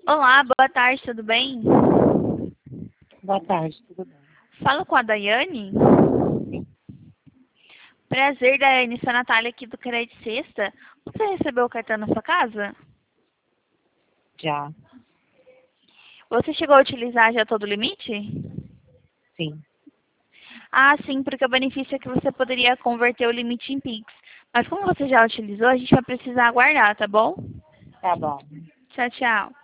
Olá, boa tarde, tudo bem? Boa tarde, tudo bem? Falo com a Daiane? Sim. Prazer, Daiane, sou a Natália aqui do Crédito Sexta. Você recebeu o cartão na sua casa? Já, Você chegou a utilizar já todo o limite? sim. Ah, sim, porque o benefício é que você poderia converter o limite em Pix. Mas como você já utilizou, a gente vai precisar aguardar, tá bom? Tá bom. Tchau, tchau.